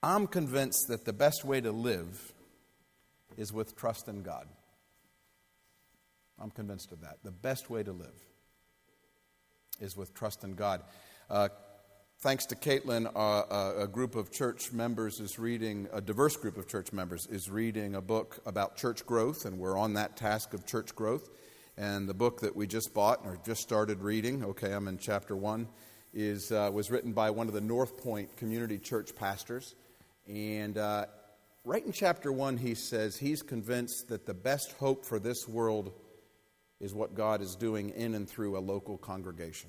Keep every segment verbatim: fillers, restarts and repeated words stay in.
I'm convinced that the best way to live is with trust in God. I'm convinced of that. The best way to live is with trust in God. Uh, thanks to Caitlin, uh, a group of church members is reading, a diverse group of church members is reading a book about church growth, and we're on that task of church growth. And the book that we just bought or just started reading, okay, I'm in chapter one, is uh, was written by one of the North Point Community Church pastors. And uh, right in chapter one, he says he's convinced that the best hope for this world is what God is doing in and through a local congregation.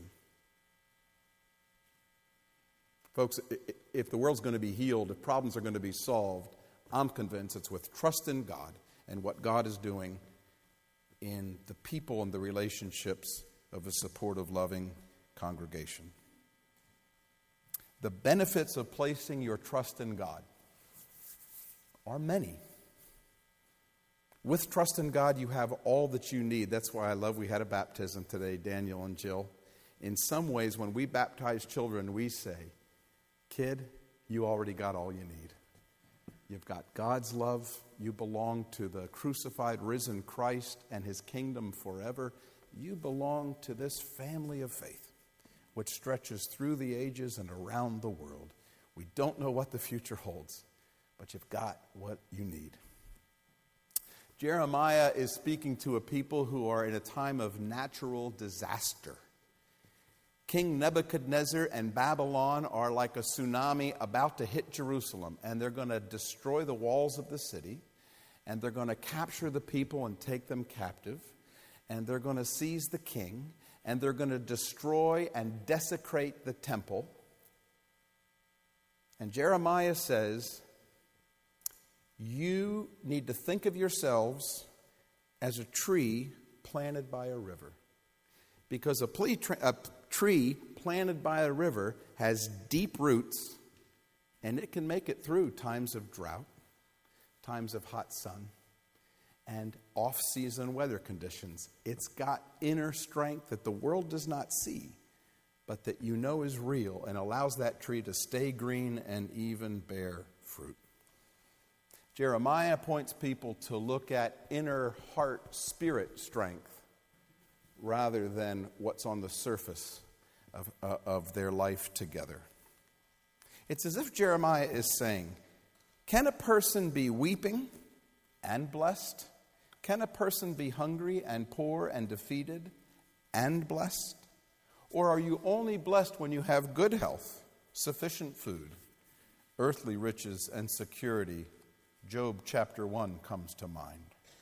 Folks, if the world's going to be healed, if problems are going to be solved, I'm convinced it's with trust in God and what God is doing in the people and the relationships of a supportive, loving congregation. The benefits of placing your trust in God are many. With trust in God, you have all that you need. That's why I love we had a baptism today, Daniel and Jill. In some ways, when we baptize children, we say, kid, you already got all you need. You've got God's love. You belong to the crucified, risen Christ and his kingdom forever. You belong to this family of faith, which stretches through the ages and around the world. We don't know what the future holds, but you've got what you need. Jeremiah is speaking to a people who are in a time of natural disaster. King Nebuchadnezzar and Babylon are like a tsunami about to hit Jerusalem, and they're going to destroy the walls of the city, and they're going to capture the people and take them captive, and they're going to seize the king, and they're going to destroy and desecrate the temple. And Jeremiah says, you need to think of yourselves as a tree planted by a river. Because a, ple- a tree planted by a river has deep roots, and it can make it through times of drought, times of hot sun, and off-season weather conditions. It's got inner strength that the world does not see, but that you know is real and allows that tree to stay green and even bear fruit. Jeremiah points people to look at inner heart spirit strength rather than what's on the surface of, uh, of their life together. It's as if Jeremiah is saying, can a person be weeping and blessed? Can a person be hungry and poor and defeated and blessed? Or are you only blessed when you have good health, sufficient food, earthly riches, and security? Job chapter one comes to mind.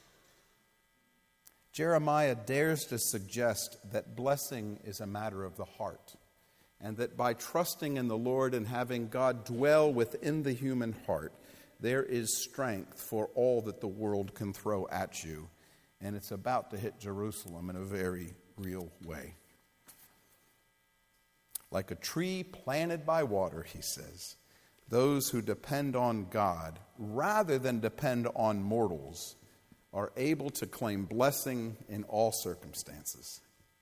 Jeremiah dares to suggest that blessing is a matter of the heart, and that by trusting in the Lord and having God dwell within the human heart, there is strength for all that the world can throw at you, and it's about to hit Jerusalem in a very real way. Like a tree planted by water, he says, those who depend on God rather than depend on mortals are able to claim blessing in all circumstances.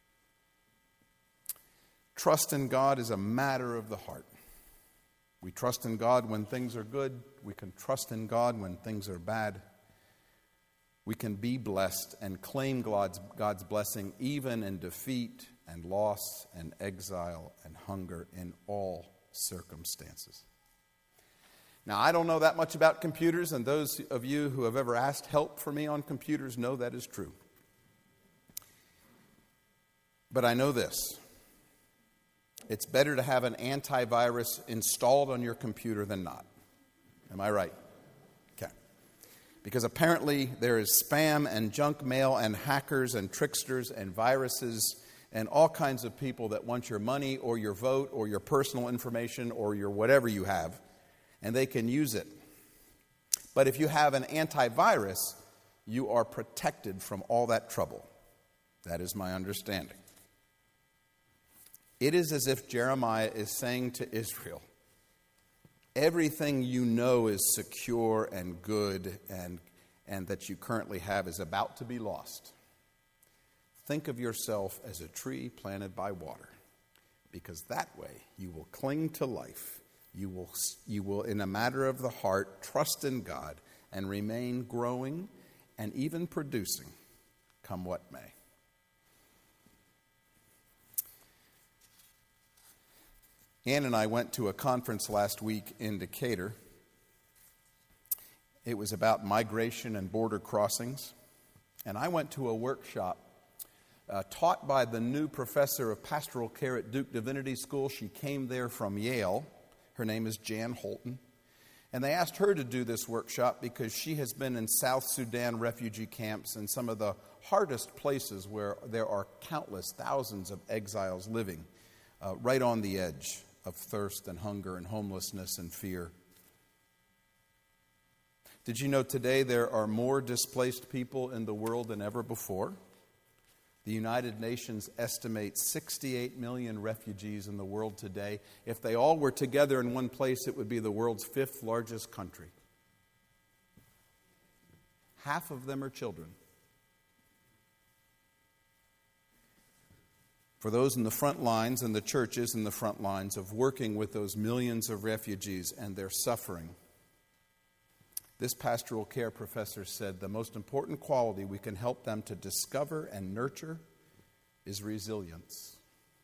Trust in God is a matter of the heart. We trust in God when things are good. We can trust in God when things are bad. We can be blessed and claim God's, God's blessing even in defeat and loss and exile and hunger in all circumstances. Now, I don't know that much about computers, and those of you who have ever asked help for me on computers know that is true. But I know this. It's better to have an antivirus installed on your computer than not. Am I right? Okay. Because apparently there is spam and junk mail and hackers and tricksters and viruses and all kinds of people that want your money or your vote or your personal information or your whatever you have, and they can use it. But if you have an antivirus, you are protected from all that trouble. That is my understanding. It is as if Jeremiah is saying to Israel, everything you know is secure and good and, and that you currently have is about to be lost. Think of yourself as a tree planted by water, because that way you will cling to life You will, you will, in a matter of the heart, trust in God and remain growing and even producing, come what may. Ann and I went to a conference last week in Decatur. It was about migration and border crossings. And I went to a workshop uh, taught by the new professor of pastoral care at Duke Divinity School. She came there from Yale. Her name is Jan Holton. And they asked her to do this workshop because she has been in South Sudan refugee camps and some of the hardest places where there are countless thousands of exiles living uh, right on the edge of thirst and hunger and homelessness and fear. Did you know today there are more displaced people in the world than ever before? The United Nations estimates sixty-eight million refugees in the world today. If they all were together in one place, it would be the world's fifth largest country. Half of them are children. For those in the front lines and the churches in the front lines of working with those millions of refugees and their suffering, this pastoral care professor said the most important quality we can help them to discover and nurture is resilience.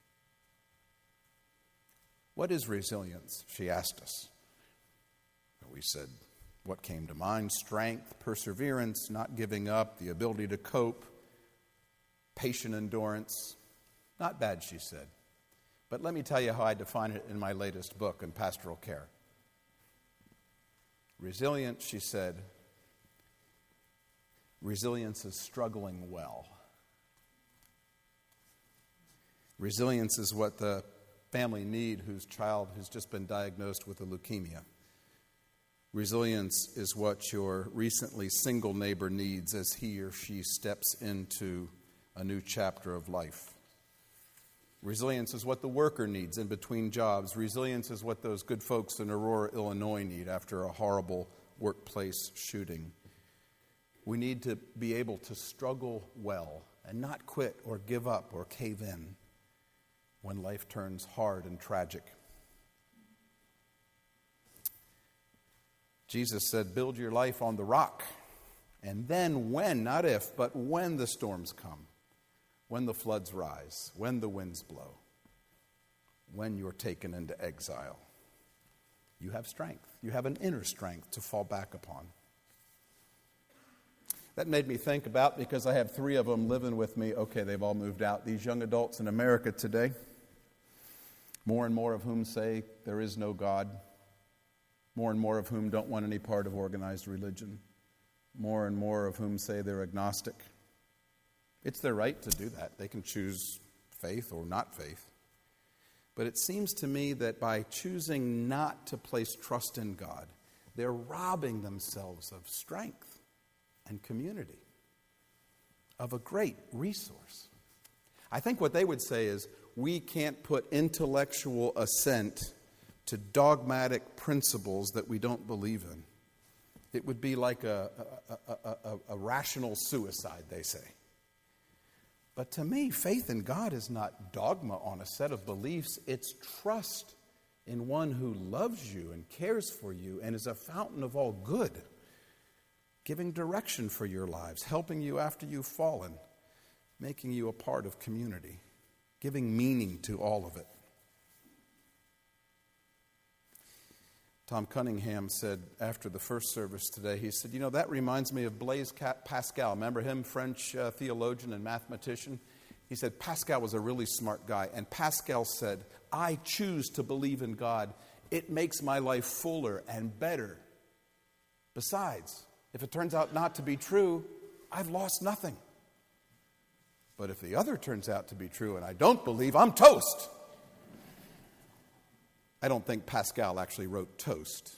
What is resilience? She asked us. We said, what came to mind? Strength, perseverance, not giving up, the ability to cope, patient endurance. Not bad, she said. But let me tell you how I define it in my latest book on pastoral care. Resilience, she said, resilience is struggling well. Resilience is what the family need whose child has just been diagnosed with a leukemia. Resilience is what your recently single neighbor needs as he or she steps into a new chapter of life. Resilience is what the worker needs in between jobs. Resilience is what those good folks in Aurora, Illinois need after a horrible workplace shooting. We need to be able to struggle well and not quit or give up or cave in when life turns hard and tragic. Jesus said, build your life on the rock. And then when, not if, but when the storms come, when the floods rise, when the winds blow, when you're taken into exile, you have strength. You have an inner strength to fall back upon. That made me think about, because I have three of them living with me. Okay, they've all moved out. These young adults in America today, more and more of whom say there is no God, more and more of whom don't want any part of organized religion, more and more of whom say they're agnostic. It's their right to do that. They can choose faith or not faith. But it seems to me that by choosing not to place trust in God, they're robbing themselves of strength and community, of a great resource. I think what they would say is, we can't put intellectual assent to dogmatic principles that we don't believe in. It would be like a, a, a, a, a rational suicide, they say. But to me, faith in God is not dogma on a set of beliefs. It's trust in one who loves you and cares for you and is a fountain of all good, giving direction for your lives, helping you after you've fallen, making you a part of community, giving meaning to all of it. Tom Cunningham said after the first service today, he said, you know, that reminds me of Blaise Pascal. Remember him, French uh, theologian and mathematician? He said Pascal was a really smart guy. And Pascal said, I choose to believe in God. It makes my life fuller and better. Besides, if it turns out not to be true, I've lost nothing. But if the other turns out to be true and I don't believe, I'm toast. I don't think Pascal actually wrote toast.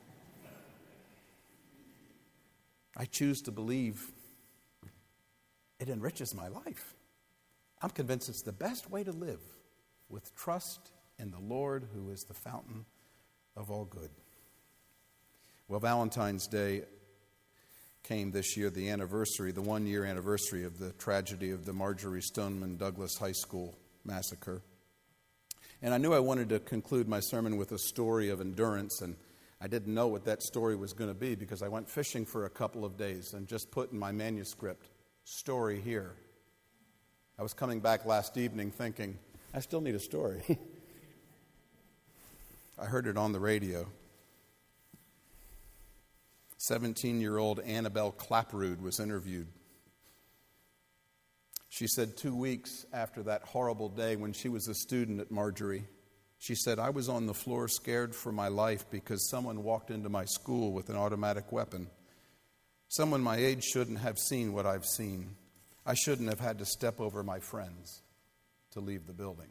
I choose to believe it enriches my life. I'm convinced it's the best way to live, with trust in the Lord who is the fountain of all good. Well, Valentine's Day came this year, the anniversary, the one-year anniversary of the tragedy of the Marjory Stoneman Douglas High School massacre. And I knew I wanted to conclude my sermon with a story of endurance, and I didn't know what that story was going to be because I went fishing for a couple of days and just put in my manuscript, story here. I was coming back last evening thinking, I still need a story. I heard it on the radio. seventeen-year-old Annabelle Clapperud was interviewed. She said two weeks after that horrible day when she was a student at Marjorie, she said, I was on the floor scared for my life because someone walked into my school with an automatic weapon. Someone my age shouldn't have seen what I've seen. I shouldn't have had to step over my friends to leave the building.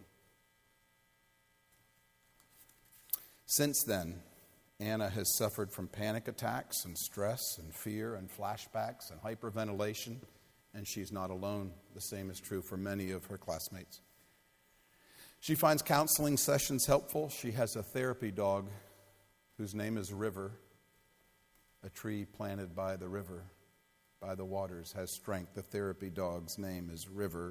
Since then, Anna has suffered from panic attacks and stress and fear and flashbacks and hyperventilation, and she's not alone. The same is true for many of her classmates. She finds counseling sessions helpful. She has a therapy dog whose name is River. A tree planted by the river, by the waters, has strength. The therapy dog's name is River.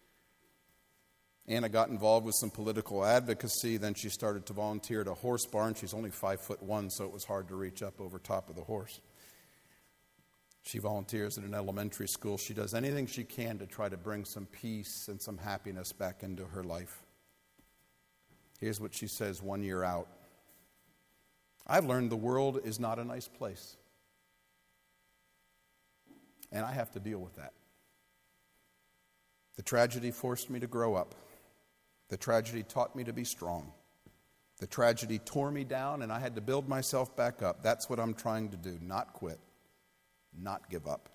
Anna got involved with some political advocacy. Then she started to volunteer at a horse barn. She's only five foot one, so it was hard to reach up over top of the horse. She volunteers at an elementary school. She does anything she can to try to bring some peace and some happiness back into her life. Here's what she says one year out. I've learned the world is not a nice place. And I have to deal with that. The tragedy forced me to grow up. The tragedy taught me to be strong. The tragedy tore me down, and I had to build myself back up. That's what I'm trying to do, not quit, not give up.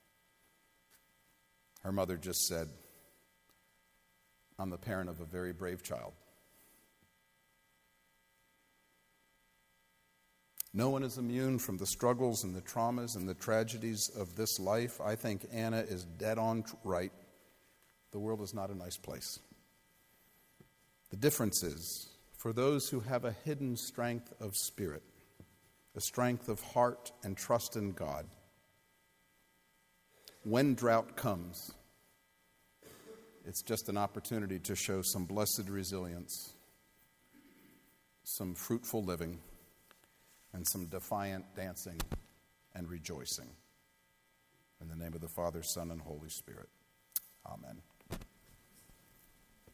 Her mother just said, I'm the parent of a very brave child. No one is immune from the struggles and the traumas and the tragedies of this life. I think Anna is dead on right. The world is not a nice place. The difference is, for those who have a hidden strength of spirit, a strength of heart and trust in God, when drought comes, it's just an opportunity to show some blessed resilience, some fruitful living, and some defiant dancing and rejoicing. In the name of the Father, Son, and Holy Spirit. Amen.